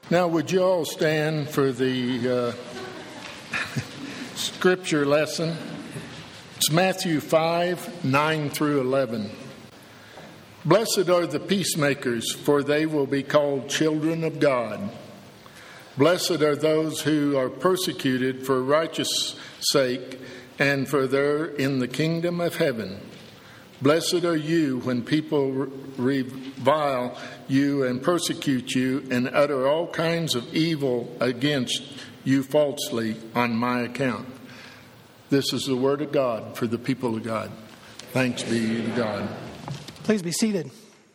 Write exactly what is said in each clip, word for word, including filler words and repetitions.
Now, would you all stand for the uh, scripture lesson? It's Matthew five, nine through eleven. Blessed are the peacemakers, for they will be called children of God. Blessed are those who are persecuted for righteous' sake, and for they're in the kingdom of heaven. Blessed are you when people revile you and persecute you and utter all kinds of evil against you falsely on my account. This is the word of God for the people of God. Thanks be to God. Please be seated.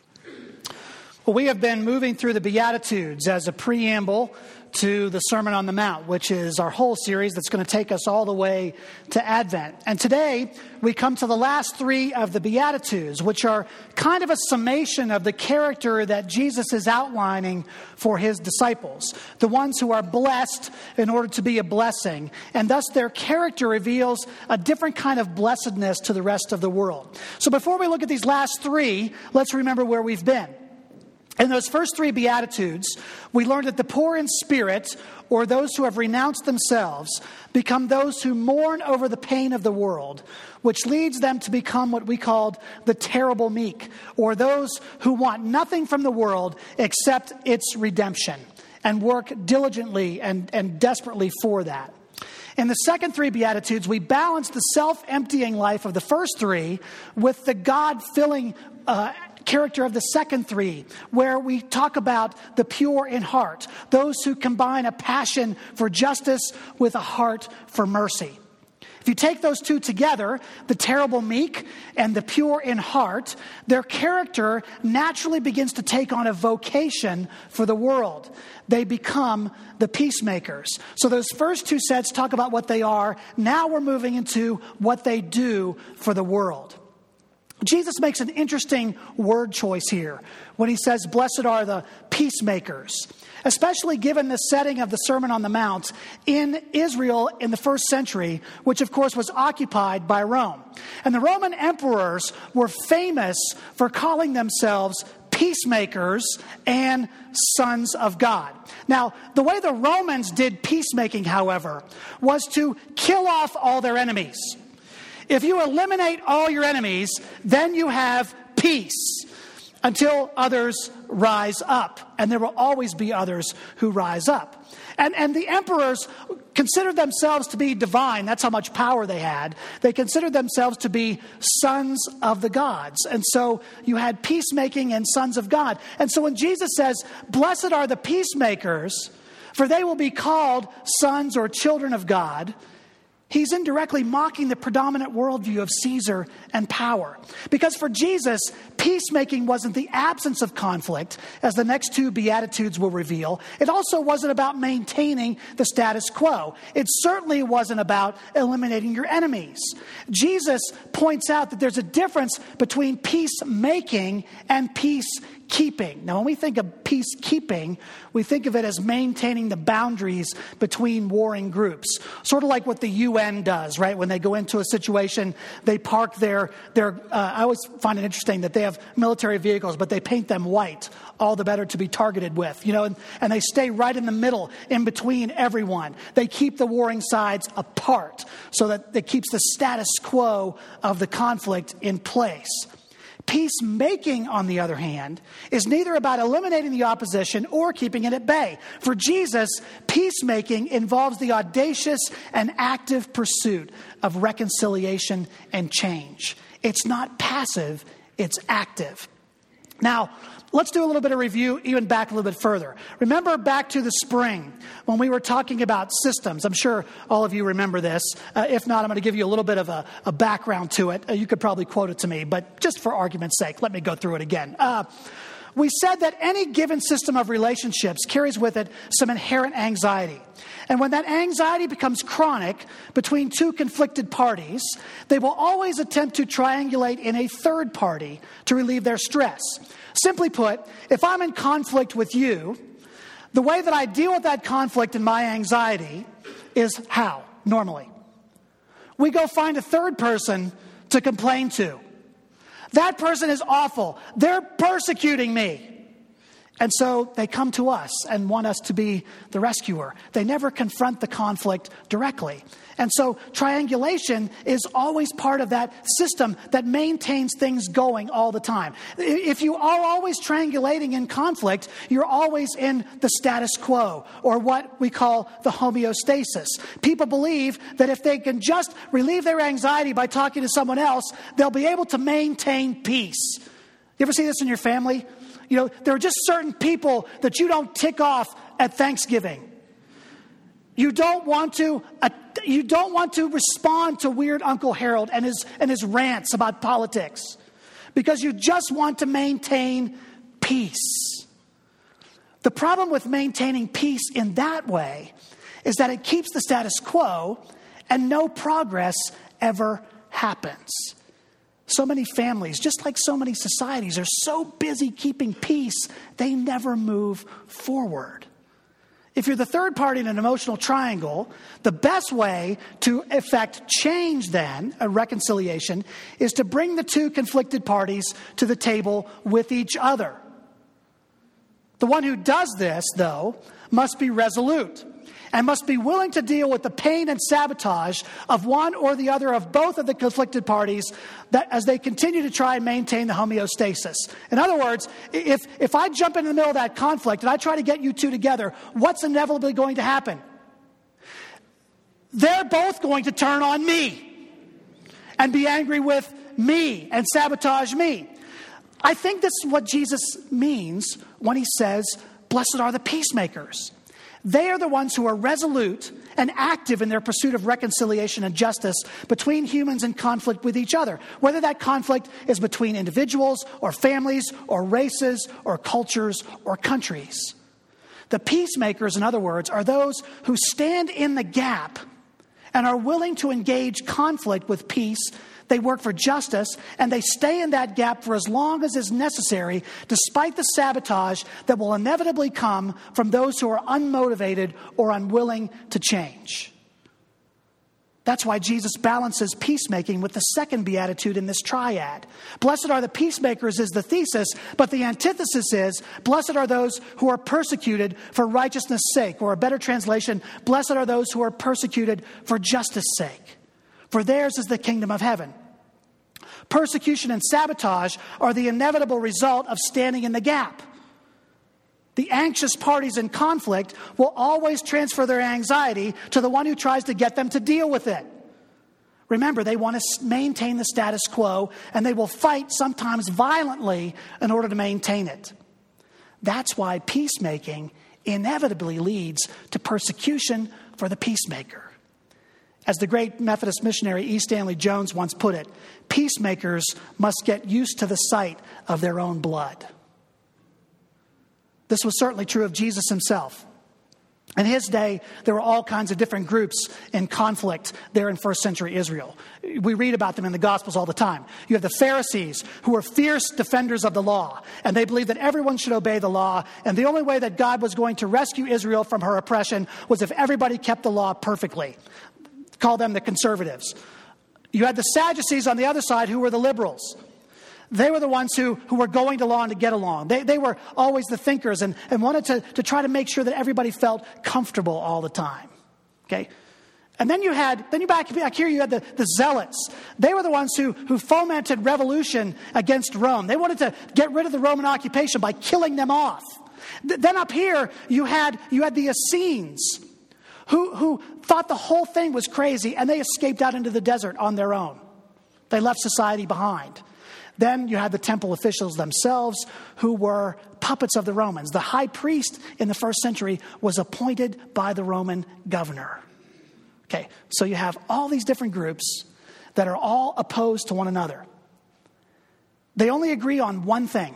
Well, we have been moving through the Beatitudes as a preamble to the Sermon on the Mount, which is our whole series that's going to take us all the way to Advent. And today, we come to the last three of the Beatitudes, which are kind of a summation of the character that Jesus is outlining for his disciples, the ones who are blessed in order to be a blessing. And thus, their character reveals a different kind of blessedness to the rest of the world. So before we look at these last three, let's remember where we've been. In those first three Beatitudes, we learned that the poor in spirit, or those who have renounced themselves, become those who mourn over the pain of the world, which leads them to become what we called the terrible meek, or those who want nothing from the world except its redemption, and work diligently and, and desperately for that. In the second three Beatitudes, we balance the self-emptying life of the first three with the God-filling uh character of the second three, where we talk about the pure in heart, those who combine a passion for justice with a heart for mercy. If you take those two together, the terrible meek and the pure in heart, their character naturally begins to take on a vocation for the world. They become the peacemakers. So those first two sets talk about what they are. Now we're moving into what they do for the world. Jesus makes an interesting word choice here when he says, blessed are the peacemakers, especially given the setting of the Sermon on the Mount in Israel in the first century, which of course was occupied by Rome. And the Roman emperors were famous for calling themselves peacemakers and sons of God. Now, the way the Romans did peacemaking, however, was to kill off all their enemies. If you eliminate all your enemies, then you have peace until others rise up. And there will always be others who rise up. And, and the emperors considered themselves to be divine. That's how much power they had. They considered themselves to be sons of the gods. And so you had peacemaking and sons of God. And so when Jesus says, blessed are the peacemakers, for they will be called sons or children of God, he's indirectly mocking the predominant worldview of Caesar and power. Because for Jesus, peacemaking wasn't the absence of conflict, as the next two Beatitudes will reveal. It also wasn't about maintaining the status quo. It certainly wasn't about eliminating your enemies. Jesus points out that there's a difference between peacemaking and peacekeeping. Now, when we think of peacekeeping, we think of it as maintaining the boundaries between warring groups. Sort of like what the U N does, right? When they go into a situation, they park their, their uh, I always find it interesting that they have military vehicles, but they paint them white, all the better to be targeted with, you know, and, and they stay right in the middle, in between everyone. They keep the warring sides apart so that it keeps the status quo of the conflict in place. Peacemaking, on the other hand, is neither about eliminating the opposition or keeping it at bay. For Jesus, peacemaking involves the audacious and active pursuit of reconciliation and change. It's not passive, it's active. Now, let's do a little bit of review, even back a little bit further. Remember back to the spring when we were talking about systems. I'm sure all of you remember this. Uh, if not, I'm going to give you a little bit of a, a background to it. Uh, you could probably quote it to me, but just for argument's sake, let me go through it again. Uh, we said that any given system of relationships carries with it some inherent anxiety. And when that anxiety becomes chronic between two conflicted parties, they will always attempt to triangulate in a third party to relieve their stress. Simply put, if I'm in conflict with you, the way that I deal with that conflict and my anxiety is how, normally? We go find a third person to complain to. That person is awful. They're persecuting me. And so they come to us and want us to be the rescuer. They never confront the conflict directly. And so triangulation is always part of that system that maintains things going all the time. If you are always triangulating in conflict, you're always in the status quo, or what we call the homeostasis. People believe that if they can just relieve their anxiety by talking to someone else, they'll be able to maintain peace. You ever see this in your family? You know, there are just certain people that you don't tick off at Thanksgiving. You don't want to uh, you don't want to respond to weird Uncle Harold and his and his rants about politics, because you just want to maintain peace. The problem with maintaining peace in that way is that it keeps the status quo and no progress ever happens. So many families, just like so many societies, are so busy keeping peace, they never move forward. If you're the third party in an emotional triangle, the best way to effect change then, a reconciliation, is to bring the two conflicted parties to the table with each other. The one who does this, though, must be resolute and must be willing to deal with the pain and sabotage of one or the other of both of the conflicted parties that as they continue to try and maintain the homeostasis. In other words, if, if I jump in the middle of that conflict and I try to get you two together, what's inevitably going to happen? They're both going to turn on me and be angry with me and sabotage me. I think this is what Jesus means when he says, "Blessed are the peacemakers." They are the ones who are resolute and active in their pursuit of reconciliation and justice between humans in conflict with each other, whether that conflict is between individuals or families or races or cultures or countries. The peacemakers, in other words, are those who stand in the gap and are willing to engage conflict with peace. They work for justice, and they stay in that gap for as long as is necessary, despite the sabotage that will inevitably come from those who are unmotivated or unwilling to change. That's why Jesus balances peacemaking with the second beatitude in this triad. Blessed are the peacemakers is the thesis, but the antithesis is, blessed are those who are persecuted for righteousness' sake, or a better translation, blessed are those who are persecuted for justice' sake. For theirs is the kingdom of heaven. Persecution and sabotage are the inevitable result of standing in the gap. The anxious parties in conflict will always transfer their anxiety to the one who tries to get them to deal with it. Remember, they want to maintain the status quo, and they will fight, sometimes violently, in order to maintain it. That's why peacemaking inevitably leads to persecution for the peacemaker. As the great Methodist missionary E. Stanley Jones once put it, peacemakers must get used to the sight of their own blood. This was certainly true of Jesus himself. In his day, there were all kinds of different groups in conflict there in first century Israel. We read about them in the Gospels all the time. You have the Pharisees, who were fierce defenders of the law, and they believed that everyone should obey the law, and the only way that God was going to rescue Israel from her oppression was if everybody kept the law perfectly. Call them the conservatives. You had the Sadducees on the other side, who were the liberals. They were the ones who, who were going to law and to get along. They, they were always the thinkers and, and wanted to, to try to make sure that everybody felt comfortable all the time. Okay? And then you had, then you back, back here you had the, the zealots. They were the ones who, who fomented revolution against Rome. They wanted to get rid of the Roman occupation by killing them off. Th- then up here you had, you had the Essenes, Who, who thought the whole thing was crazy, and they escaped out into the desert on their own. They left society behind. Then you had the temple officials themselves, who were puppets of the Romans. The high priest in the first century was appointed by the Roman governor. Okay, so you have all these different groups that are all opposed to one another. They only agree on one thing.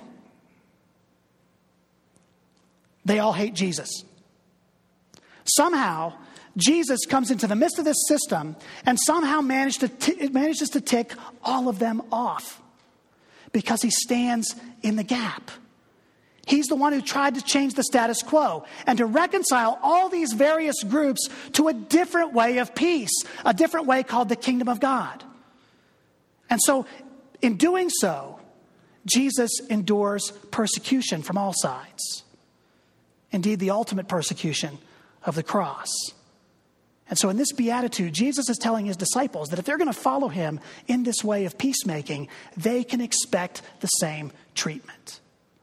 They all hate Jesus. Somehow, Jesus comes into the midst of this system and somehow managed to t- it manages to tick all of them off because he stands in the gap. He's the one who tried to change the status quo and to reconcile all these various groups to a different way of peace, a different way called the kingdom of God. And so, in doing so, Jesus endures persecution from all sides. indeed the ultimate persecution of the cross. And so in this beatitude, Jesus is telling his disciples that if they're going to follow him in this way of peacemaking, they can expect the same treatment.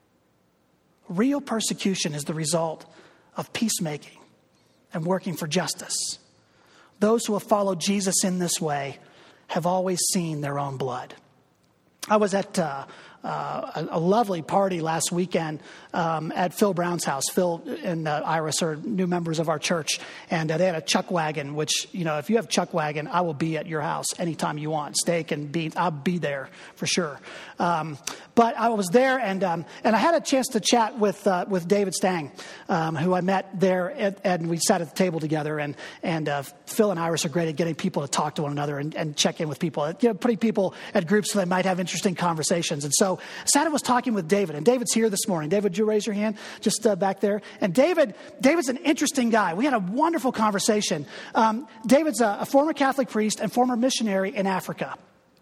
Real persecution is the result of peacemaking and working for justice. Those who have followed Jesus in this way have always seen their own blood. I was at uh, uh, a, a lovely party last weekend um, at Phil Brown's house. Phil and uh, Iris are new members of our church, and uh, they had a chuck wagon, which, you know, if you have chuck wagon, I will be at your house anytime you want. Steak and beans, I'll be there for sure. Um, but I was there, and um, and I had a chance to chat with uh, with David Stang, um, who I met there, at, and we sat at the table together. And and uh, Phil and Iris are great at getting people to talk to one another and, and check in with people, you know, putting people at groups so they might have interesting conversations. And so Sata was talking with David, and David's here this morning. David, would you raise your hand just uh, back there? And David, David's an interesting guy. We had a wonderful conversation. Um, David's a, a former Catholic priest and former missionary in Africa.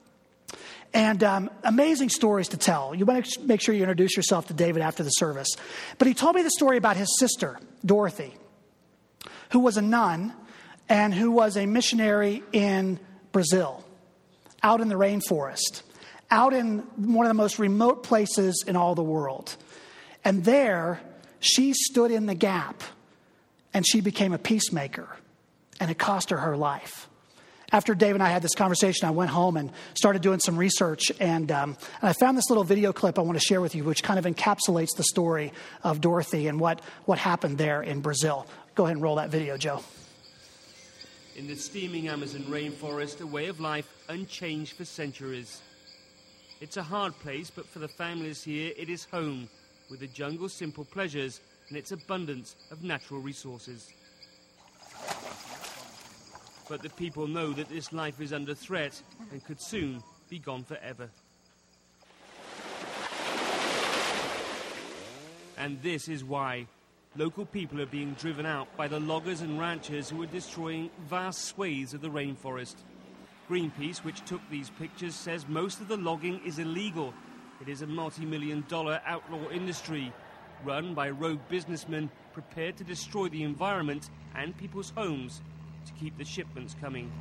And um, amazing stories to tell. You want to make sure you introduce yourself to David after the service. But he told me the story about his sister, Dorothy, who was a nun and who was a missionary in Brazil, out in the rainforest, out in one of the most remote places in all the world. And there, she stood in the gap, and she became a peacemaker, and it cost her her life. After Dave and I had this conversation, I went home and started doing some research, and, um, and I found this little video clip I want to share with you, which kind of encapsulates the story of Dorothy and what, what happened there in Brazil. Go ahead and roll that video, Joe. In the steaming Amazon rainforest, a way of life unchanged for centuries. It's a hard place, but for the families here, it is home, with the jungle's simple pleasures and its abundance of natural resources. But the people know that this life is under threat and could soon be gone forever. And this is why local people are being driven out by the loggers and ranchers who are destroying vast swathes of the rainforest. Greenpeace, which took these pictures, says most of the logging is illegal. It is a multi-million dollar outlaw industry run by rogue businessmen prepared to destroy the environment and people's homes to keep the shipments coming.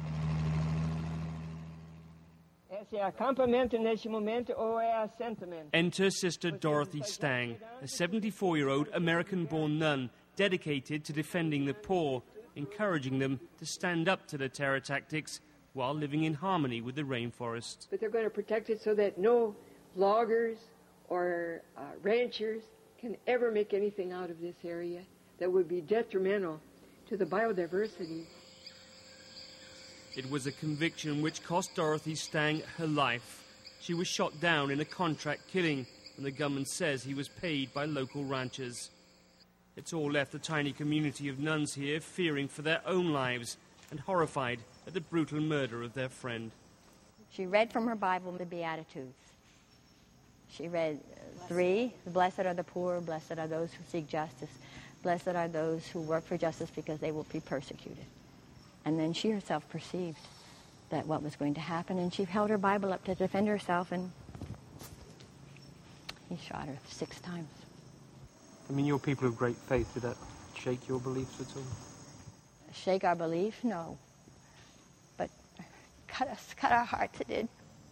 Enter Sister Dorothy Stang, a seventy-four-year-old American-born nun dedicated to defending the poor, encouraging them to stand up to the terror tactics while living in harmony with the rainforest. But they're going to protect it so that no loggers or uh, ranchers can ever make anything out of this area that would be detrimental to the biodiversity. It was a conviction which cost Dorothy Stang her life. She was shot down in a contract killing, and the gunman says he was paid by local ranchers. It's all left the tiny community of nuns here fearing for their own lives and horrified at the brutal murder of their friend. She read from her Bible the Beatitudes. She read three, blessed are the poor, blessed are those who seek justice, blessed are those who work for justice because they will be persecuted. And then she herself perceived that what was going to happen, and she held her Bible up to defend herself, and he shot her six times. I mean, you're people of great faith. Did that shake your beliefs at all? Shake our belief? No. But cut us, cut our hearts, it did.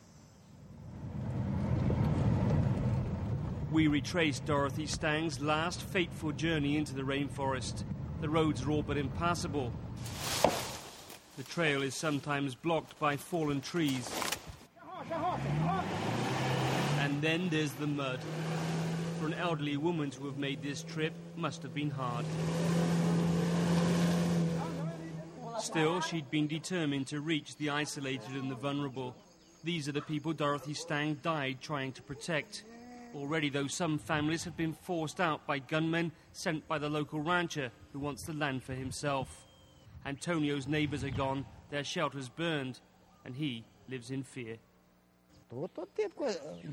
We retraced Dorothy Stang's last fateful journey into the rainforest. The roads are all but impassable. The trail is sometimes blocked by fallen trees. And then there's the mud. For an elderly woman to have made this trip must have been hard. Still, she'd been determined to reach the isolated and the vulnerable. These are the people Dorothy Stang died trying to protect. Already, though, some families have been forced out by gunmen sent by the local rancher who wants the land for himself. Antonio's neighbours are gone, their shelters burned, and he lives in fear. The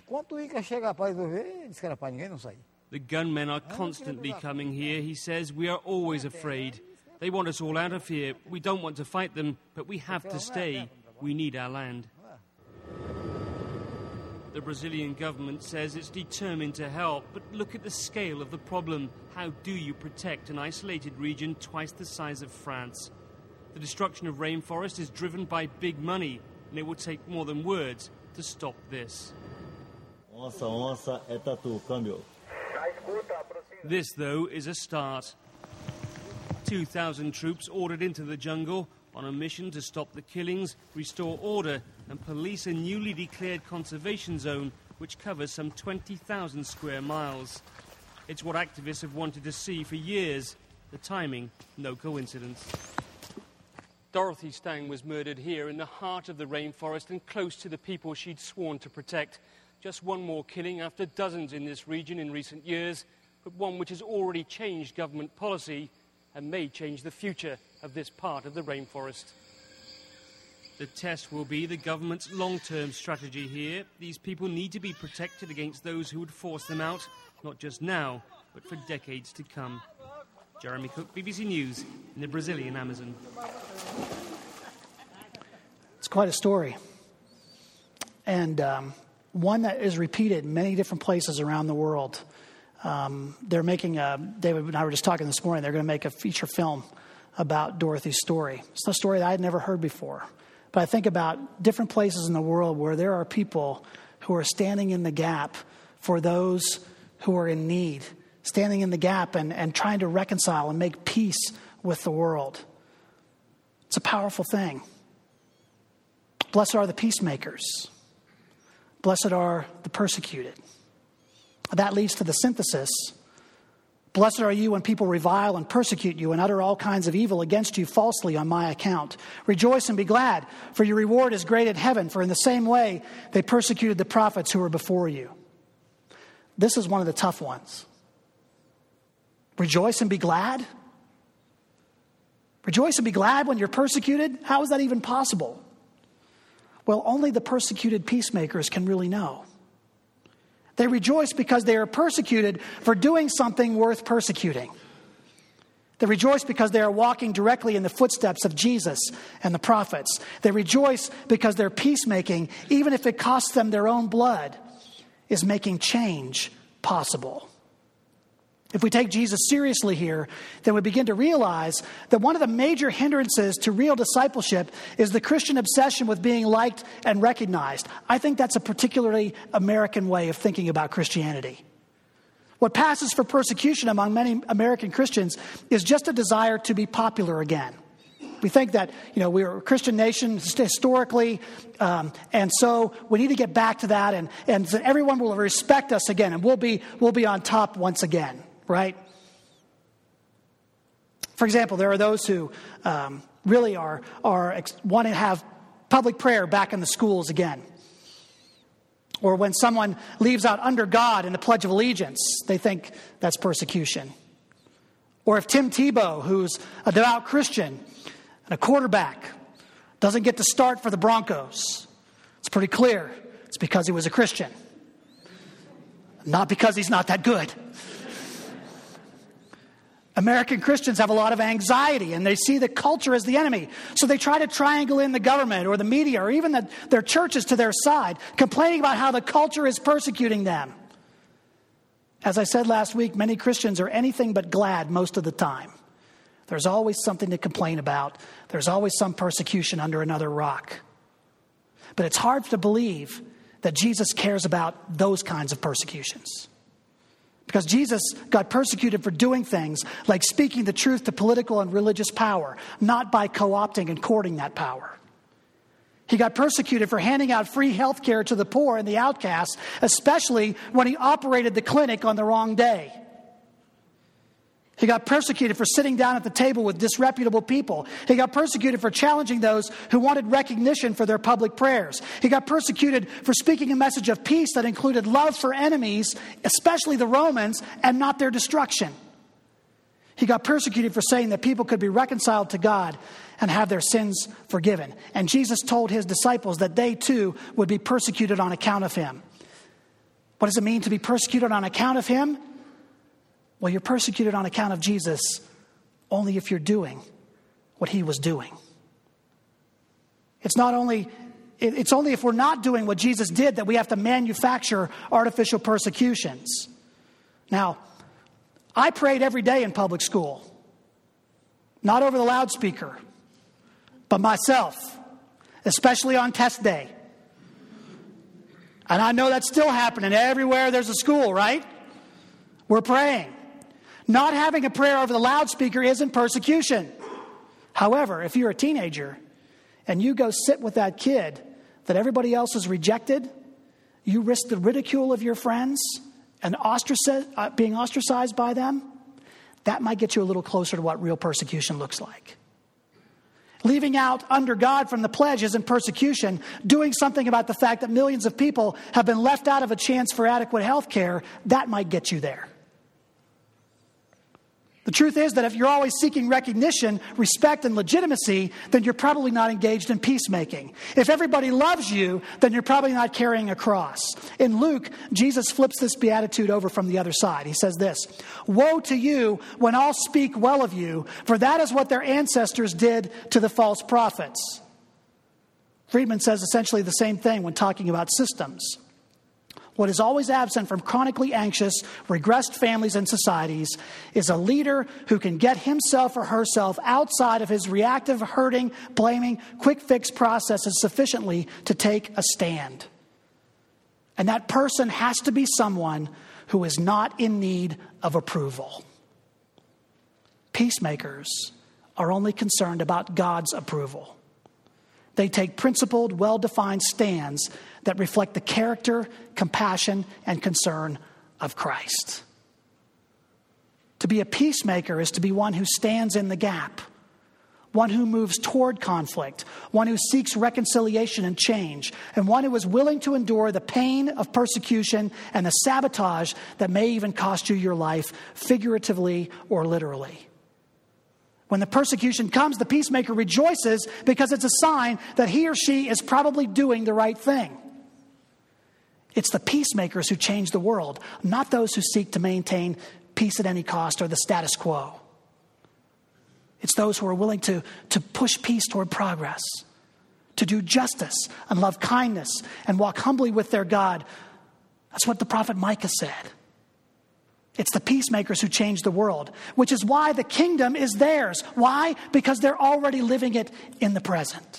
gunmen are constantly coming here, he says. We are always afraid. They want us all out of here. We don't want to fight them, but we have to stay. We need our land. The Brazilian government says it's determined to help, but look at the scale of the problem. How do you protect an isolated region twice the size of France? The destruction of rainforest is driven by big money, and it will take more than words to stop this. Onça, onça, é tatu, câmbio. This, though, is a start. two thousand troops ordered into the jungle on a mission to stop the killings, restore order, and police a newly declared conservation zone which covers some twenty thousand square miles. It's what activists have wanted to see for years. The timing, no coincidence. Dorothy Stang was murdered here in the heart of the rainforest and close to the people she'd sworn to protect. Just one more killing after dozens in this region in recent years, but one which has already changed government policy and may change the future of this part of the rainforest. The test will be the government's long-term strategy here. These people need to be protected against those who would force them out, not just now, but for decades to come. Jeremy Cook, B B C News, in the Brazilian Amazon. It's quite a story. And um, one that is repeated in many different places around the world. Um, they're making a, David and I were just talking this morning, they're going to make a feature film about Dorothy's story. It's a story that I had never heard before. But I think about different places in the world where there are people who are standing in the gap for those who are in need, standing in the gap and, and trying to reconcile and make peace with the world. It's a powerful thing. Blessed are the peacemakers. Blessed are the persecuted. That leads to the synthesis. Blessed are you when people revile and persecute you and utter all kinds of evil against you falsely on my account. Rejoice and be glad, for your reward is great in heaven, for in the same way they persecuted the prophets who were before you. This is one of the tough ones. Rejoice and be glad? Rejoice and be glad when you're persecuted? How is that even possible? Well, only the persecuted peacemakers can really know. They rejoice because they are persecuted for doing something worth persecuting. They rejoice because they are walking directly in the footsteps of Jesus and the prophets. They rejoice because their peacemaking, even if it costs them their own blood, is making change possible. If we take Jesus seriously here, then we begin to realize that one of the major hindrances to real discipleship is the Christian obsession with being liked and recognized. I think that's a particularly American way of thinking about Christianity. What passes for persecution among many American Christians is just a desire to be popular again. We think that, you know, we're a Christian nation historically, um, and so we need to get back to that, and, and so everyone will respect us again, and we'll be we'll be on top once again. Right? For example, there are those who um, really are, are ex- want to have public prayer back in the schools again. Or when someone leaves out under God in the Pledge of Allegiance, they think that's persecution. Or if Tim Tebow, who's a devout Christian and a quarterback, doesn't get to start for the Broncos, it's pretty clear it's because he was a Christian. Not because he's not that good. American Christians have a lot of anxiety and they see the culture as the enemy. So they try to triangle in the government or the media or even the, their churches to their side, complaining about how the culture is persecuting them. As I said last week, many Christians are anything but glad most of the time. There's always something to complain about. There's always some persecution under another rock. But it's hard to believe that Jesus cares about those kinds of persecutions. Because Jesus got persecuted for doing things like speaking the truth to political and religious power, not by co-opting and courting that power. He got persecuted for handing out free health care to the poor and the outcasts, especially when he operated the clinic on the wrong day. He got persecuted for sitting down at the table with disreputable people. He got persecuted for challenging those who wanted recognition for their public prayers. He got persecuted for speaking a message of peace that included love for enemies, especially the Romans, and not their destruction. He got persecuted for saying that people could be reconciled to God and have their sins forgiven. And Jesus told his disciples that they too would be persecuted on account of him. What does it mean to be persecuted on account of him? Well, you're persecuted on account of Jesus only if you're doing what he was doing. It's not only it's only if we're not doing what Jesus did that we have to manufacture artificial persecutions. Now, I prayed every day in public school. Not over the loudspeaker, but myself, especially on test day. And I know that's still happening everywhere there's a school, right? We're praying. Not having a prayer over the loudspeaker isn't persecution. However, if you're a teenager and you go sit with that kid that everybody else has rejected, you risk the ridicule of your friends and ostraciz- uh, being ostracized by them, that might get you a little closer to what real persecution looks like. Leaving out under God from the pledge isn't persecution. Doing something about the fact that millions of people have been left out of a chance for adequate health care, that might get you there. The truth is that if you're always seeking recognition, respect, and legitimacy, then you're probably not engaged in peacemaking. If everybody loves you, then you're probably not carrying a cross. In Luke, Jesus flips this beatitude over from the other side. He says this, "Woe to you when all speak well of you, for that is what their ancestors did to the false prophets." Friedman says essentially the same thing when talking about systems. What is always absent from chronically anxious, regressed families and societies is a leader who can get himself or herself outside of his reactive, hurting, blaming, quick fix processes sufficiently to take a stand. And that person has to be someone who is not in need of approval. Peacemakers are only concerned about God's approval. They take principled, well-defined stands that reflect the character, compassion, and concern of Christ. To be a peacemaker is to be one who stands in the gap, one who moves toward conflict, one who seeks reconciliation and change, and one who is willing to endure the pain of persecution and the sabotage that may even cost you your life, figuratively or literally. When the persecution comes, the peacemaker rejoices because it's a sign that he or she is probably doing the right thing. It's the peacemakers who change the world, not those who seek to maintain peace at any cost or the status quo. It's those who are willing to, to push peace toward progress, to do justice and love kindness and walk humbly with their God. That's what the prophet Micah said. It's the peacemakers who change the world, which is why the kingdom is theirs. Why? Because they're already living it in the present.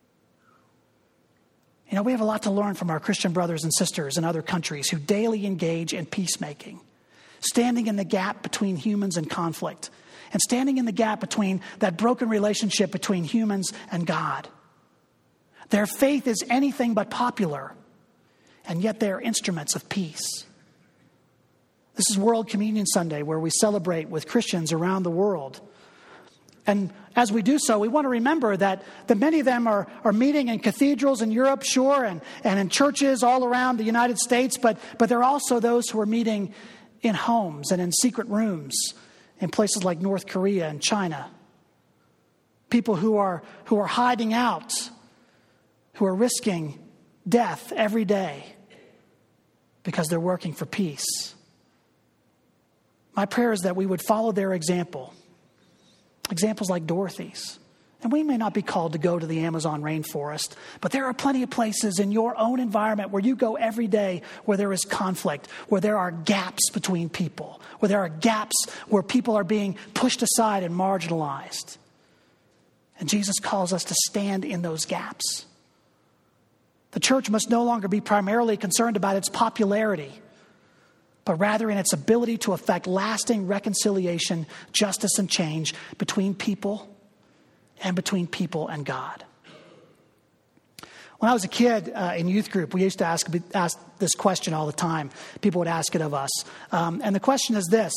You know, we have a lot to learn from our Christian brothers and sisters in other countries who daily engage in peacemaking, standing in the gap between humans and conflict, and standing in the gap between that broken relationship between humans and God. Their faith is anything but popular, and yet they are instruments of peace. This is World Communion Sunday, where we celebrate with Christians around the world. And as we do so, we want to remember that, that many of them are, are meeting in cathedrals in Europe, sure, and, and in churches all around the United States, but, but there are also those who are meeting in homes and in secret rooms in places like North Korea and China. People who are, who are hiding out, who are risking death every day because they're working for peace. My prayer is that we would follow their example. Examples like Dorothy's. And we may not be called to go to the Amazon rainforest, but there are plenty of places in your own environment where you go every day where there is conflict, where there are gaps between people, where there are gaps where people are being pushed aside and marginalized. And Jesus calls us to stand in those gaps. The church must no longer be primarily concerned about its popularity, but rather in its ability to effect lasting reconciliation, justice, and change between people and between people and God. When I was a kid uh, in youth group, we used to ask, ask this question all the time. People would ask it of us. Um, and the question is this.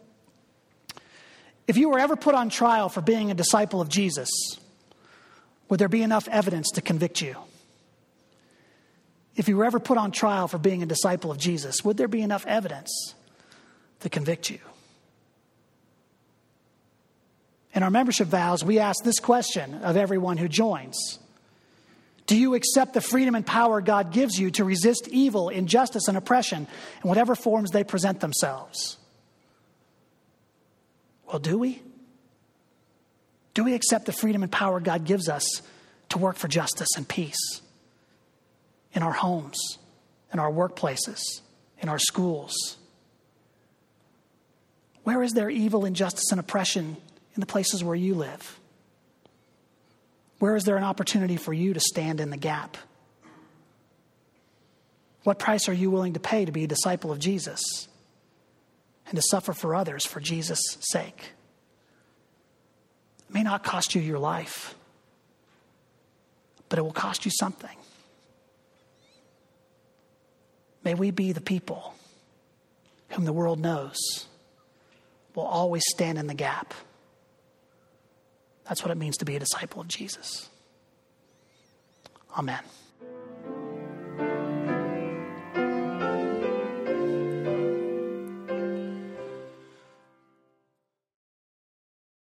If you were ever put on trial for being a disciple of Jesus, would there be enough evidence to convict you? If you were ever put on trial for being a disciple of Jesus, would there be enough evidence to convict you? In our membership vows, we ask this question of everyone who joins. Do you accept the freedom and power God gives you to resist evil, injustice, and oppression in whatever forms they present themselves? Well, do we? Do we accept the freedom and power God gives us to work for justice and peace? in our homes, in our workplaces, in our schools? Where is there evil, injustice, and oppression in the places where you live? Where is there an opportunity for you to stand in the gap? What price are you willing to pay to be a disciple of Jesus and to suffer for others for Jesus' sake? It may not cost you your life, but it will cost you something. May we be the people whom the world knows will always stand in the gap. That's what it means to be a disciple of Jesus. Amen.